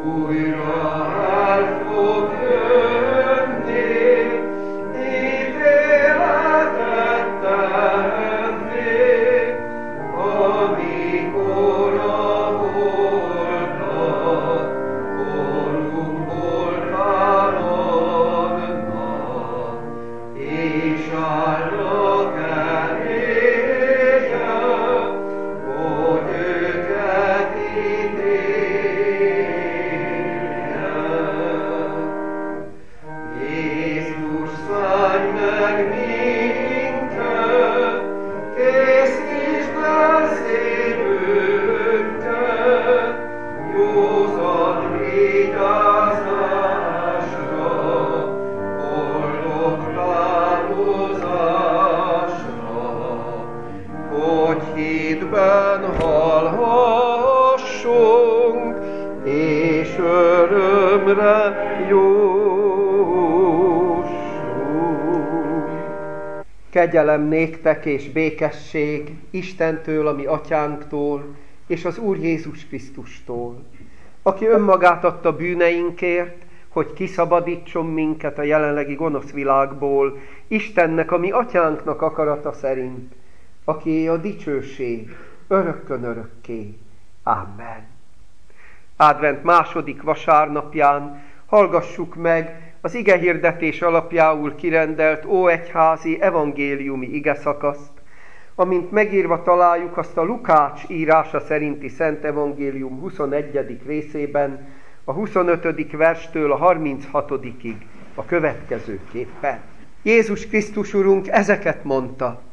újra el fog jönni, ítéletet tenni, amikor a holtak orruk holtáradnak, és állnak eléje, hogy őket ítélje. Jézus, szállj meg minket, készítsd el szívünket, józan vigyázásra, boldog távozásra, hogy hitben hallhassunk, és örömre jussunk. Kegyelem néktek és békesség Istentől, a mi atyánktól, és az Úr Jézus Krisztustól, aki önmagát adta bűneinkért, hogy kiszabadítson minket a jelenlegi gonosz világból, Istennek, a mi atyánknak akarata szerint, aki a dicsőség örökkön örökké. Amen. Advent második vasárnapján hallgassuk meg az igehirdetés alapjául kirendelt óegyházi evangéliumi igeszakaszt, amint megírva találjuk azt a Lukács írása szerinti Szent Evangélium 21. részében, a 25. verstől a 36. a következőképpen. Jézus Krisztus Urunk ezeket mondta: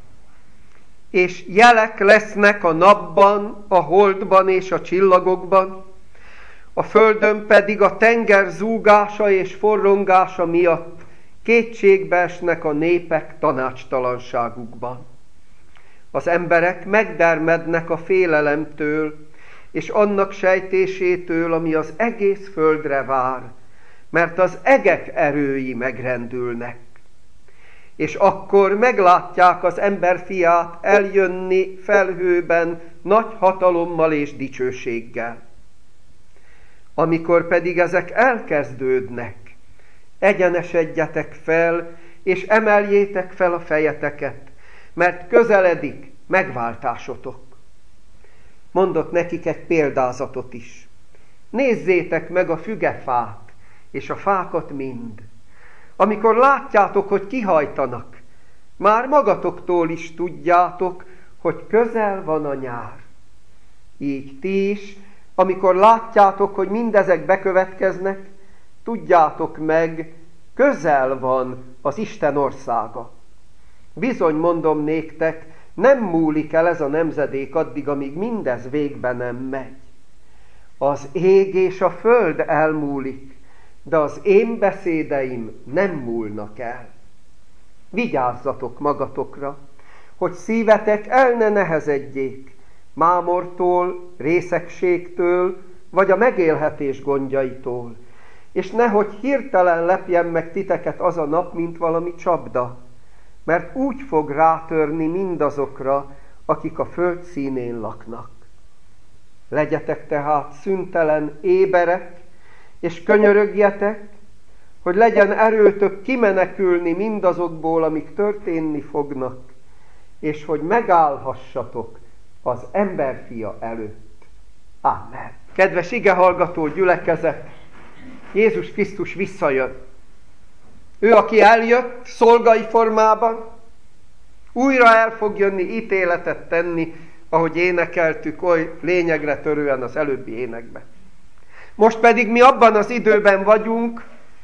és jelek lesznek a napban, a holdban és a csillagokban, a földön pedig a tenger zúgása és forrongása miatt kétségbe esnek a népek tanácstalanságukban. Az emberek megdermednek a félelemtől, és annak sejtésétől, ami az egész földre vár, mert az egek erői megrendülnek. És akkor meglátják az emberfiát eljönni felhőben nagy hatalommal és dicsőséggel. Amikor pedig ezek elkezdődnek, egyenesedjetek fel, és emeljétek fel a fejeteket, mert közeledik megváltásotok. Mondott nekik egy példázatot is. Nézzétek meg a fügefát, és a fákat mind. Amikor látjátok, hogy kihajtanak, már magatoktól is tudjátok, hogy közel van a nyár. Így ti is, amikor látjátok, hogy mindezek bekövetkeznek, tudjátok meg, közel van az Isten országa. Bizony mondom néktek, nem múlik el ez a nemzedék addig, amíg mindez végbe nem megy. Az ég és a föld elmúlik, de az én beszédeim nem múlnak el. Vigyázzatok magatokra, hogy szívetek el ne nehezedjék mámortól, részegségtől, vagy a megélhetés gondjaitól, és nehogy hirtelen lepjen meg titeket az a nap, mint valami csapda, mert úgy fog rátörni mindazokra, akik a föld színén laknak. Legyetek tehát szüntelen éberek, és könyörögjetek, hogy legyen erőtök kimenekülni mindazokból, amik történni fognak, és hogy megállhassatok az emberfia előtt. Amen. Kedves igehallgató gyülekezet, Jézus Krisztus visszajön. Ő, aki eljött szolgai formában, újra el fog jönni ítéletet tenni, ahogy énekeltük oly lényegre törően az előbbi énekben. Most pedig mi abban az időben vagyunk,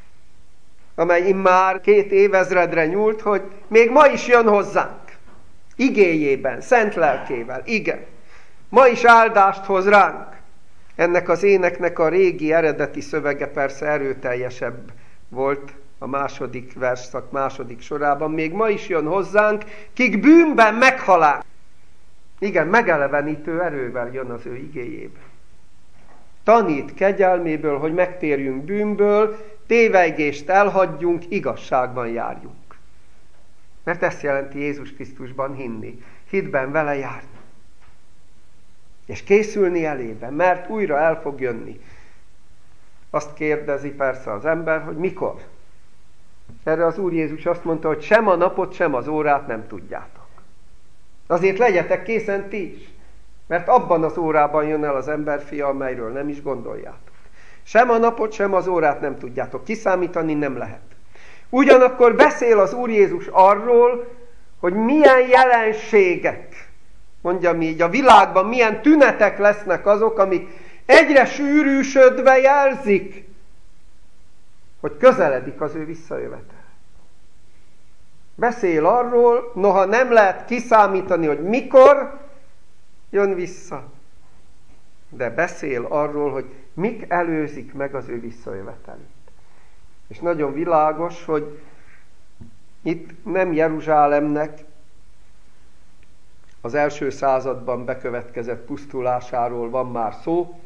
amely immár 2 évezredre nyúlt, hogy még ma is jön hozzánk. Igéjében, szent lelkével, igen. Ma is áldást hoz ránk. Ennek az éneknek a régi eredeti szövege persze erőteljesebb volt a második versszak második sorában. Még ma is jön hozzánk, kik bűnben meghalál. Igen, megelevenítő erővel jön az ő igéjében. Tanít kegyelméből, hogy megtérjünk bűnből, tévejgést elhagyjunk, igazságban járjunk. Mert ezt jelenti Jézus Krisztusban hinni, hitben vele járni. És készülni elébe, mert újra el fog jönni. Azt kérdezi persze az ember, hogy mikor. Erre az Úr Jézus azt mondta, hogy sem a napot, sem az órát nem tudjátok. Azért legyetek készen ti is, mert abban az órában jön el az emberfia, amelyről nem is gondoljátok. Sem a napot, sem az órát nem tudjátok. Kiszámítani nem lehet. Ugyanakkor beszél az Úr Jézus arról, hogy milyen jelenségek, mondjam így, a világban milyen tünetek lesznek azok, amik egyre sűrűsödve jelzik, hogy közeledik az ő visszajövetel. Beszél arról, noha nem lehet kiszámítani, hogy mikor jön vissza, de beszél arról, hogy mik előzik meg az ő visszajövetelét. És nagyon világos, hogy itt nem Jeruzsálemnek az első században bekövetkezett pusztulásáról van már szó,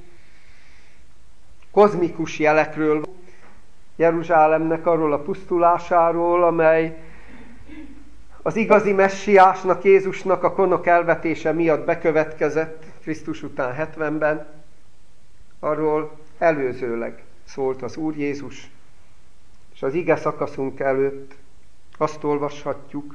kozmikus jelekről, Jeruzsálemnek arról a pusztulásáról, amely az igazi messiásnak, Jézusnak a konok elvetése miatt bekövetkezett Krisztus után 70-ben, arról előzőleg szólt az Úr Jézus, és az ige szakaszunk előtt azt olvashatjuk,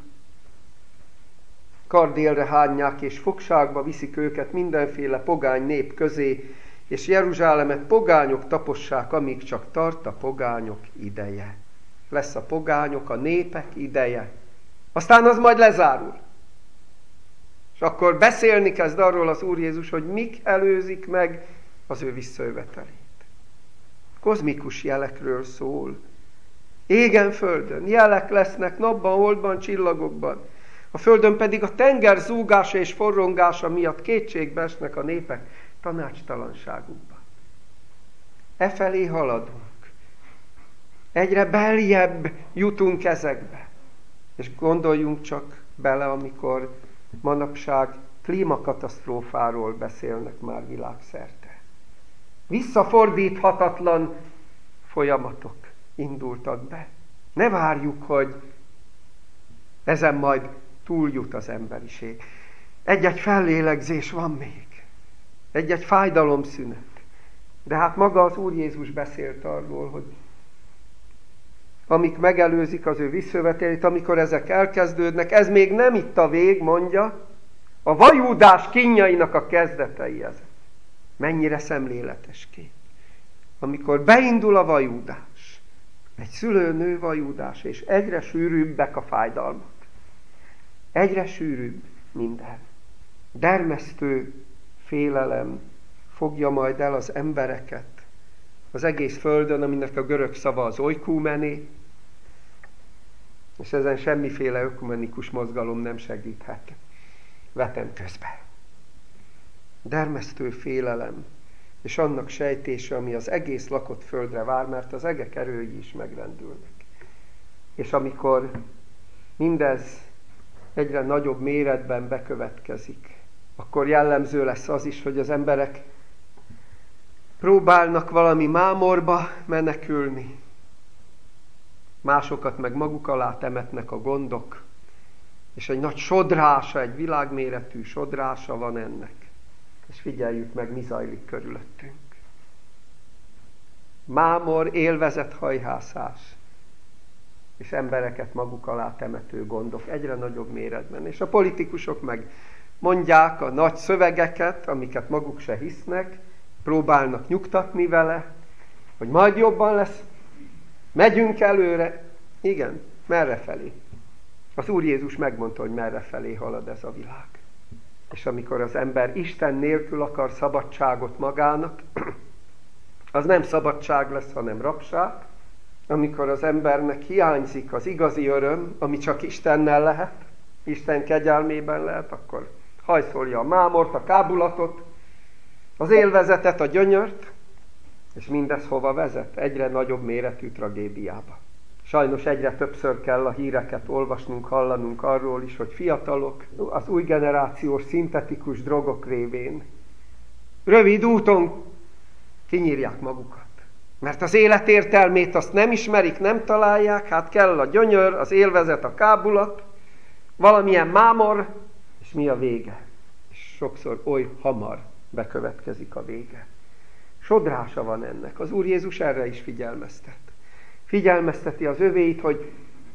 kardélre hányják és fogságba viszik őket mindenféle pogány nép közé, és Jeruzsálemet pogányok tapossák, amíg csak tart a pogányok ideje. Lesz a pogányok, a népek ideje. Aztán az majd lezárul. És akkor beszélni kezd arról az Úr Jézus, hogy mik előzik meg az ő visszajövetelét. Kozmikus jelekről szól. Égen földön jelek lesznek, napban, holdban, csillagokban. A földön pedig a tenger zúgása és forrongása miatt kétségbe esnek a népek tanácstalanságukban. Efelé haladunk. Egyre beljebb jutunk ezekbe. És gondoljunk csak bele, amikor manapság klímakatasztrófáról beszélnek már világszerte. Visszafordíthatatlan folyamatok indultak be. Ne várjuk, hogy ezen majd túljut az emberiség. Egy-egy fellélegzés van még. Egy-egy fájdalomszünet. De hát maga az Úr Jézus beszélt arról, hogy amik megelőzik az ő visszajövetelét, amikor ezek elkezdődnek, ez még nem itt a vég, mondja, a vajúdás kínjainak a kezdetei ezek. Mennyire szemléletes kép. Amikor beindul a vajúdás, egy szülőnő vajúdás, és egyre sűrűbbek a fájdalmak. Egyre sűrűbb minden. Dermesztő félelem fogja majd el az embereket az egész földön, aminek a görög szava az oikumené, és ezen semmiféle ökumenikus mozgalom nem segíthet vetem közben. Dermesztő félelem, és annak sejtése, ami az egész lakott földre vár, mert az egek erői is megrendülnek. És amikor mindez egyre nagyobb méretben bekövetkezik, akkor jellemző lesz az is, hogy az emberek próbálnak valami mámorba menekülni. Másokat meg maguk alá temetnek a gondok, és egy nagy sodrása, egy világméretű sodrása van ennek. És figyeljük meg, mi zajlik körülöttünk. Mámor, élvezethajhászás, és embereket maguk alá temető gondok egyre nagyobb méretben. És a politikusok meg mondják a nagy szövegeket, amiket maguk se hisznek, próbálnak nyugtatni vele, hogy majd jobban lesz, megyünk előre. Igen, merre felé? Az Úr Jézus megmondta, hogy merre felé halad ez a világ. És amikor az ember Isten nélkül akar szabadságot magának, az nem szabadság lesz, hanem rabság. Amikor az embernek hiányzik az igazi öröm, ami csak Istennel lehet, Isten kegyelmében lehet, akkor hajszolja a mámort, a kábulatot, az élvezetet, a gyönyört, és mindez hova vezet? Egyre nagyobb méretű tragédiába. Sajnos egyre többször kell a híreket olvasnunk, hallanunk arról is, hogy fiatalok az új generációs szintetikus drogok révén rövid úton kinyírják magukat. Mert az élet értelmét azt nem ismerik, nem találják, hát kell a gyönyör, az élvezet, a kábulat, valamilyen mámor, és mi a vége? És sokszor oly hamar bekövetkezik a vége. Sodrása van ennek. Az Úr Jézus erre is figyelmeztet. Figyelmezteti az övéit, hogy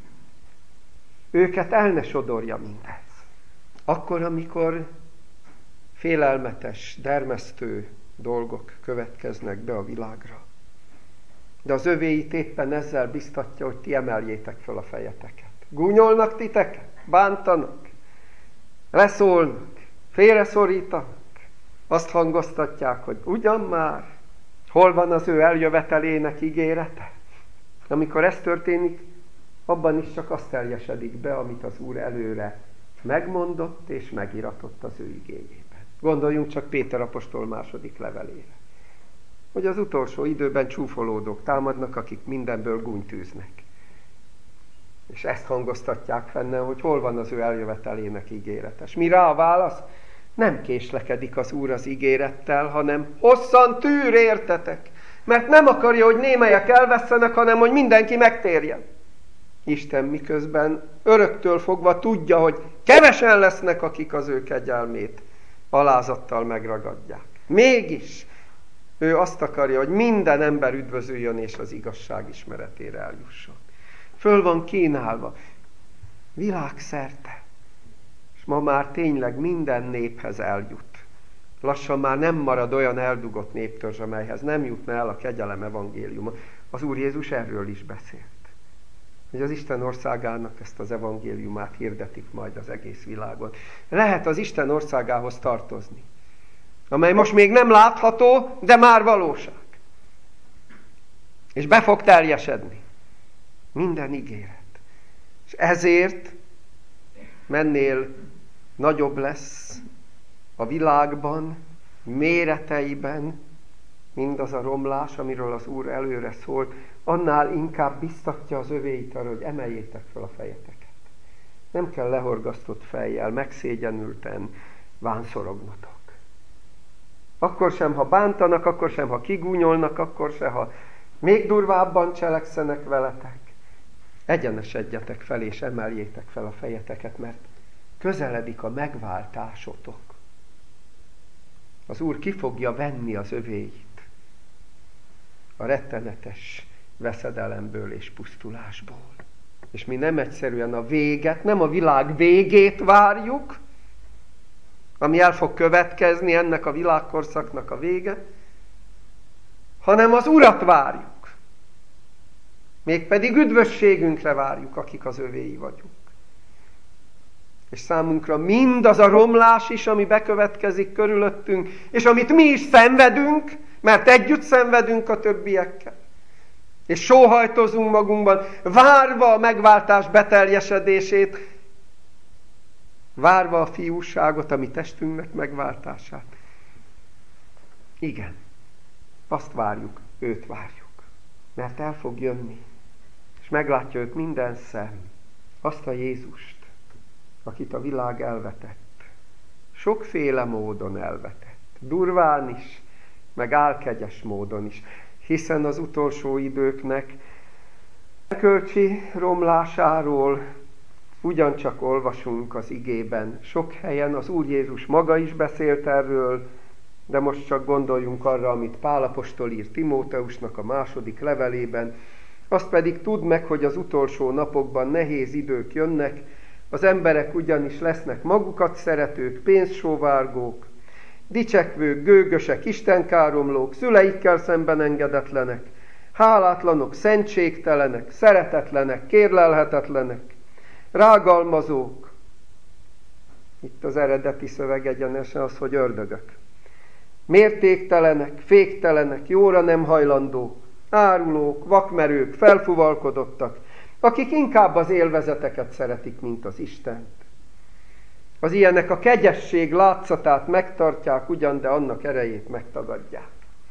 őket el ne sodorja mindez. Akkor, amikor félelmetes, dermesztő dolgok következnek be a világra. De az övéit éppen ezzel biztatja, hogy ti emeljétek fel a fejeteket. Gúnyolnak titeket, bántanak, leszólnak, félreszorítanak. Azt hangoztatják, hogy ugyan már, hol van az ő eljövetelének ígérete? Amikor ez történik, abban is csak azt teljesedik be, amit az Úr előre megmondott és megiratott az ő igéjében. Gondoljunk csak Péter apostol második levelére. Hogy az utolsó időben csúfolódók támadnak, akik mindenből gúnyt űznek. És ezt hangoztatják fenn, hogy hol van az ő eljövetelének ígérete. És mi rá a válasz? Nem késlekedik az Úr az ígérettel, hanem hosszan tűr értetek. Mert nem akarja, hogy némelyek elvesszenek, hanem hogy mindenki megtérjen. Isten miközben öröktől fogva tudja, hogy kevesen lesznek, akik az ő kegyelmét alázattal megragadják. Mégis ő azt akarja, hogy minden ember üdvözüljön és az igazság ismeretére eljusson. Föl van kínálva világszerte, és ma már tényleg minden néphez eljut. Lassan már nem marad olyan eldugott néptörzs, amelyhez nem jutna el a kegyelem evangéliuma. Az Úr Jézus erről is beszélt. Hogy az Isten országának ezt az evangéliumát hirdetik majd az egész világon. Lehet az Isten országához tartozni, amely most még nem látható, de már valóság. És be fog teljesedni. Minden ígéret. És ezért mennél nagyobb lesz a világban, méreteiben mindaz a romlás, amiről az Úr előre szólt, annál inkább biztatja az övéit arra, hogy emeljétek fel a fejeteket. Nem kell lehorgasztott fejjel, megszégyenülten vánszorognotok. Akkor sem, ha bántanak, akkor sem, ha kigúnyolnak, akkor sem, ha még durvábban cselekszenek veletek. Egyenesedjetek fel és emeljétek fel a fejeteket, mert közeledik a megváltásotok. Az Úr ki fogja venni az övéit a rettenetes veszedelemből és pusztulásból. És mi nem egyszerűen a véget, nem a világ végét várjuk, ami el fog következni, ennek a világkorszaknak a vége, hanem az Urat várjuk. Mégpedig üdvösségünkre várjuk, akik az övéi vagyunk. És számunkra mindaz a romlás is, ami bekövetkezik körülöttünk, és amit mi is szenvedünk, mert együtt szenvedünk a többiekkel. És sóhajtozunk magunkban, várva a megváltás beteljesedését, várva a fiúságot, a mi testünknek megváltását. Igen, azt várjuk, őt várjuk, mert el fog jönni, és meglátja őt minden szem, azt a Jézust, akit a világ elvetett. Sokféle módon elvetett, durván is, meg álkegyes módon is, hiszen az utolsó időknek erkölcsi romlásáról ugyancsak olvasunk az igében. Sok helyen az Úr Jézus maga is beszélt erről, de most csak gondoljunk arra, amit Pál apostol ír Timóteusnak a második levelében. Azt pedig tudd meg, hogy az utolsó napokban nehéz idők jönnek, az emberek ugyanis lesznek magukat szeretők, pénzsóvárgók, dicsekvők, gőgösek, istenkáromlók, szüleikkel szemben engedetlenek, hálátlanok, szentségtelenek, szeretetlenek, kérlelhetetlenek, rágalmazók. Itt az eredeti szöveg egyenesen az, hogy ördögök. Mértéktelenek, féktelenek, jóra nem hajlandók, árulók, vakmerők, felfuvalkodottak, akik inkább az élvezeteket szeretik, mint az Istent. Az ilyenek a kegyesség látszatát megtartják ugyan, de annak erejét megtagadják.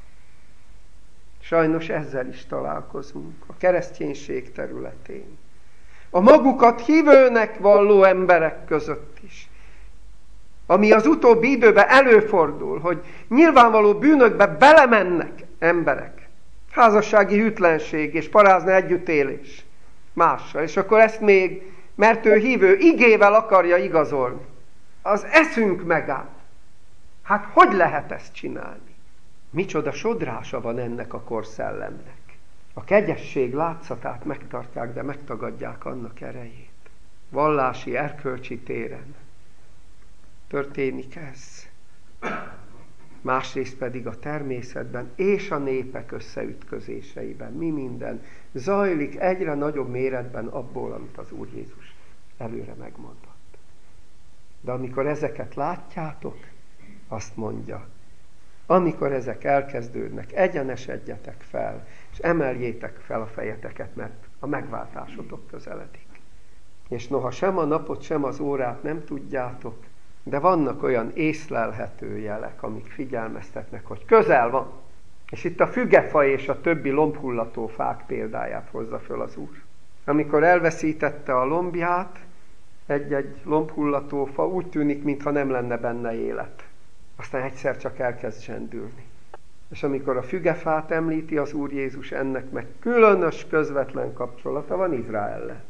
Sajnos ezzel is találkozunk a kereszténység területén. A magukat hívőnek valló emberek között is. Ami az utóbbi időben előfordul, hogy nyilvánvaló bűnökbe belemennek emberek. Házassági hűtlenség és parázna együttélés mással. És akkor ezt még, mert ő hívő, igével akarja igazolni. Az eszünk megáll. Hát hogy lehet ezt csinálni? Micsoda sodrása van ennek a korszellemnek. A kegyesség látszatát megtartják, de megtagadják annak erejét. Vallási, erkölcsi téren történik ez. Másrészt pedig a természetben és a népek összeütközéseiben. Mi minden zajlik egyre nagyobb méretben abból, amit az Úr Jézus előre megmondott. De amikor ezeket látjátok, azt mondja, amikor ezek elkezdődnek, egyenesedjetek fel, és emeljétek fel a fejeteket, mert a megváltásotok közeledik. És noha sem a napot, sem az órát nem tudjátok, de vannak olyan észlelhető jelek, amik figyelmeztetnek, hogy közel van. És itt a fügefa és a többi lombhullató fák példáját hozza föl az Úr. Amikor elveszítette a lombját, egy-egy lombhullató fa úgy tűnik, mintha nem lenne benne élet. Aztán egyszer csak elkezd zsendülni. És amikor a fügefát említi az Úr Jézus, ennek meg különös közvetlen kapcsolata van Izraellel.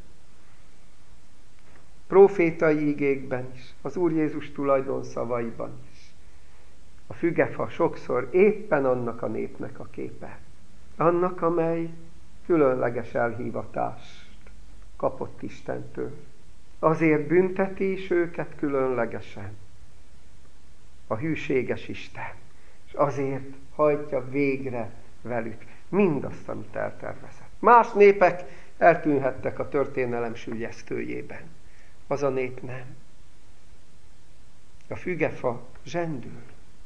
Prófétai igékben is, az Úr Jézus tulajdonszavaiban is. A fügefa sokszor éppen annak a népnek a képe. Annak, amely különleges elhívatást kapott Istentől. Azért bünteti is őket különlegesen a hűséges Isten. És azért hajtja végre velük mindazt, amit eltervezett. Más népek eltűnhettek a történelem süllyesztőjében. Az a nép nem. A fügefa zsendül.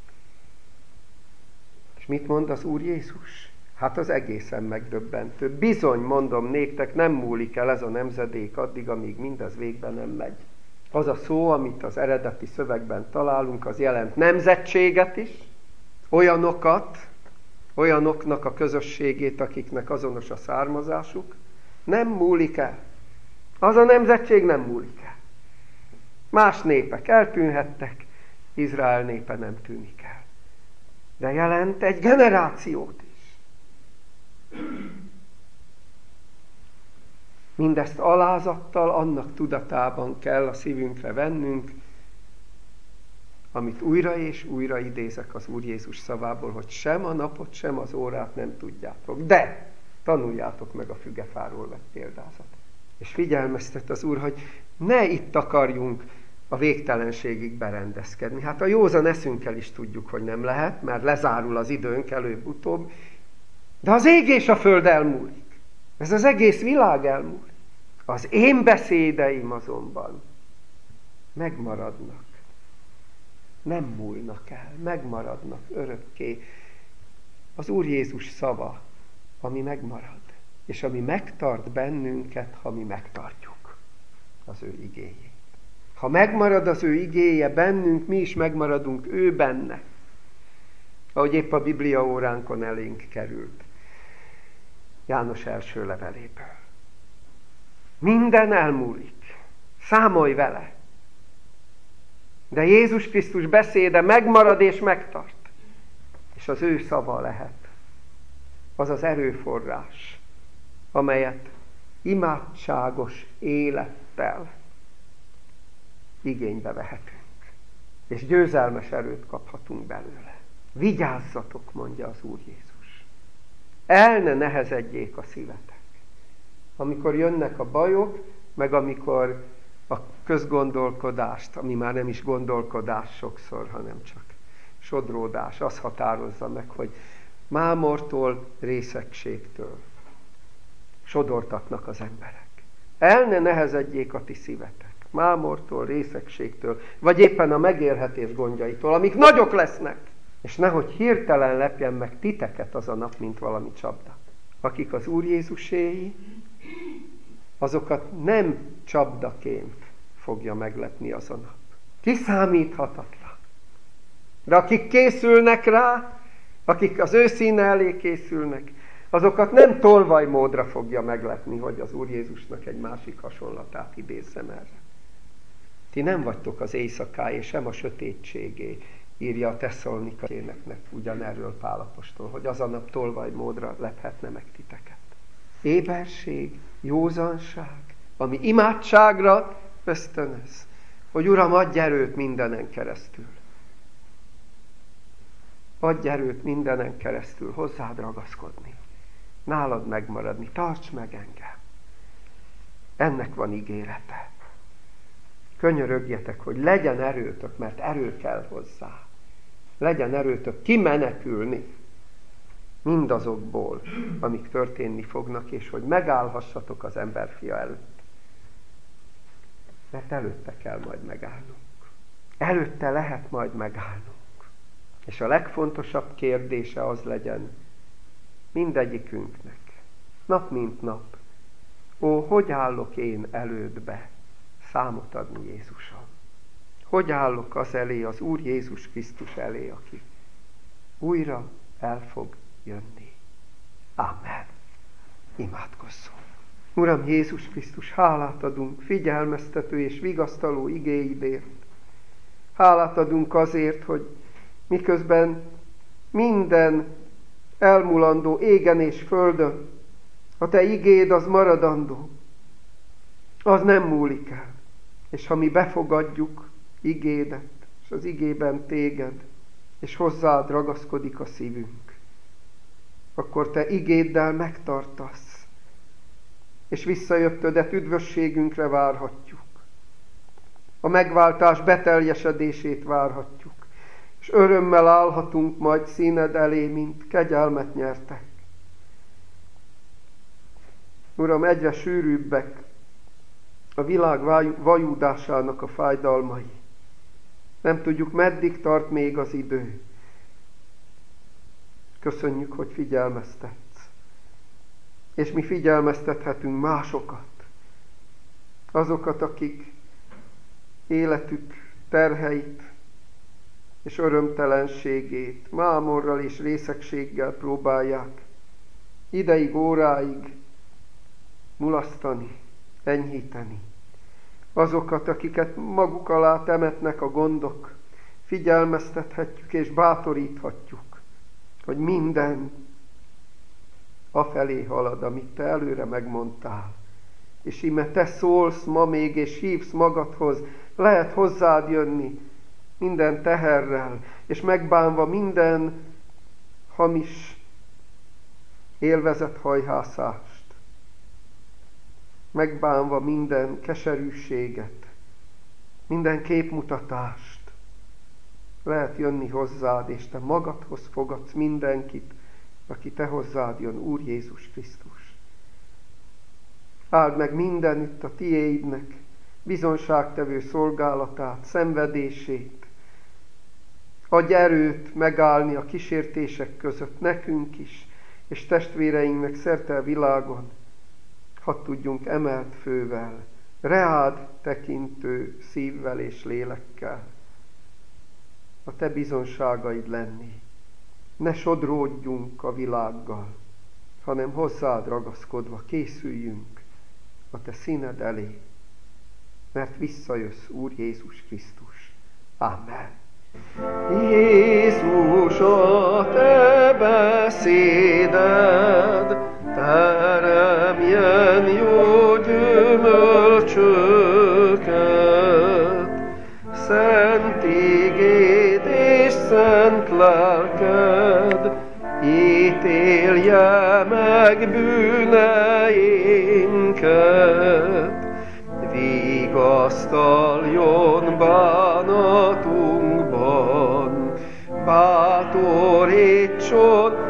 És mit mond az Úr Jézus? Hát az egészen megdöbbentő. Bizony, mondom néktek, nem múlik el ez a nemzedék addig, amíg mindez végben nem megy. Az a szó, amit az eredeti szövegben találunk, az jelent nemzetséget is, olyanoknak a közösségét, akiknek azonos a származásuk. Nem múlik el. Az a nemzetség nem múlik el. Más népek eltűnhettek, Izrael népe nem tűnik el. De jelent egy generációt is. Mindezt alázattal, annak tudatában kell a szívünkre vennünk, amit újra és újra idézek az Úr Jézus szavából, hogy sem a napot, sem az órát nem tudjátok. De tanuljátok meg a fügefáról vett példázat. És figyelmeztet az Úr, hogy ne itt akarjunk a végtelenségig berendezkedni. Hát a józan eszünkkel is tudjuk, hogy nem lehet, mert lezárul az időnk előbb-utóbb. De az ég és a föld elmúlik. Ez az egész világ elmúlik. Az én beszédeim azonban megmaradnak. Nem múlnak el, megmaradnak örökké. Az Úr Jézus szava, ami megmarad, és ami megtart bennünket, ha mi megtartjuk az ő igéjét. Ha megmarad az ő igéje bennünk, mi is megmaradunk ő benne. Ahogy épp a Biblia óránkon elénk került. János első leveléből. Minden elmúlik. Számolj vele. De Jézus Krisztus beszéde megmarad és megtart. És az ő szava lehet. Az az erőforrás, amelyet imádságos élettel igénybe vehetünk. És győzelmes erőt kaphatunk belőle. Vigyázzatok, mondja az Úr Jézus. El ne nehezedjék a szívetek. Amikor jönnek a bajok, meg amikor a közgondolkodást, ami már nem is gondolkodás sokszor, hanem csak sodródás, az határozza meg, hogy mámortól, részegségtől sodortatnak az emberek. El ne nehezedjék a ti szívetek. Mámortól, részegségtől, vagy éppen a megélhetés gondjaitól, amik nagyok lesznek. És nehogy hirtelen lepjen meg titeket az a nap, mint valami csapda. Akik az Úr Jézuséi, azokat nem csapdaként fogja meglepni az a nap. Kiszámíthatatlan. De akik készülnek rá, akik az ő színe elé készülnek, azokat nem tolvajmódra fogja meglepni, hogy az Úr Jézusnak egy másik hasonlatát idézzem erre. Ti nem vagytok az éjszakáé, sem a sötétségé, írja a Tesszalonika éneknek ugyanerről Pál apostol, hogy az a nap tolvajmódra lephetne meg titeket. Éberség, józanság, ami imádságra ösztönöz, hogy Uram, adj erőt mindenen keresztül. Adj erőt mindenen keresztül hozzád ragaszkodni. Nálad megmaradni. Tarts meg engem. Ennek van ígérete. Könyörögjetek, hogy legyen erőtök, mert erő kell hozzá. Legyen erőtök kimenekülni mindazokból, amik történni fognak, és hogy megállhassatok az emberfia előtt. Mert előtte kell majd megállnunk. Előtte lehet majd megállnunk. És a legfontosabb kérdése az legyen mindegyikünknek, nap mint nap. Ó, hogy állok én elődbe számot adni Jézusom? Hogy állok az elé, az Úr Jézus Krisztus elé, aki újra el fog jönni? Amen. Imádkozzunk. Uram Jézus Krisztus, hálát adunk figyelmeztető és vigasztaló igéidért. Hálát adunk azért, hogy miközben minden elmulandó égen és földön, a Te igéd az maradandó, az nem múlik el. És ha mi befogadjuk igédet, és az igében Téged, és hozzád ragaszkodik a szívünk, akkor Te igéddel megtartasz, és visszajöttödet üdvösségünkre várhatjuk. A megváltás beteljesedését várhatjuk, és örömmel állhatunk majd színed elé, mint kegyelmet nyertek. Uram, egyre sűrűbbek a világ vajúdásának a fájdalmai. Nem tudjuk, meddig tart még az idő. Köszönjük, hogy figyelmeztetsz. És mi figyelmeztethetünk másokat. Azokat, akik életük terheit és örömtelenségét mámorral és részegséggel próbálják ideig, óráig mulasztani, enyhíteni. Azokat, akiket maguk alá temetnek a gondok, figyelmeztethetjük és bátoríthatjuk, hogy minden afelé halad, amit Te előre megmondtál. És íme Te szólsz ma még, és hívsz magadhoz, lehet hozzád jönni minden teherrel, és megbánva minden hamis élvezethajhászást, megbánva minden keserűséget, minden képmutatást. Lehet jönni hozzád, és Te magadhoz fogadsz mindenkit, aki Te hozzád jön, Úr Jézus Krisztus. Áld meg mindenütt a Tiédnek bizonságtevő szolgálatát, szenvedését. Adj erőt megállni a kísértések között nekünk is, és testvéreinknek szerte a világon. Hadd tudjunk emelt fővel, reád tekintő szívvel és lélekkel a Te bizonságaid lenni. Ne sodródjunk a világgal, hanem hozzád ragaszkodva készüljünk a Te színed elé, mert visszajössz, Úr Jézus Krisztus. Amen. Jézus, a Te beszéded teremjen jó gyümölcsöket, szent igéd és szent lelked ítélje meg bűneinket, vigasztaljon bánatunkban, bátorítson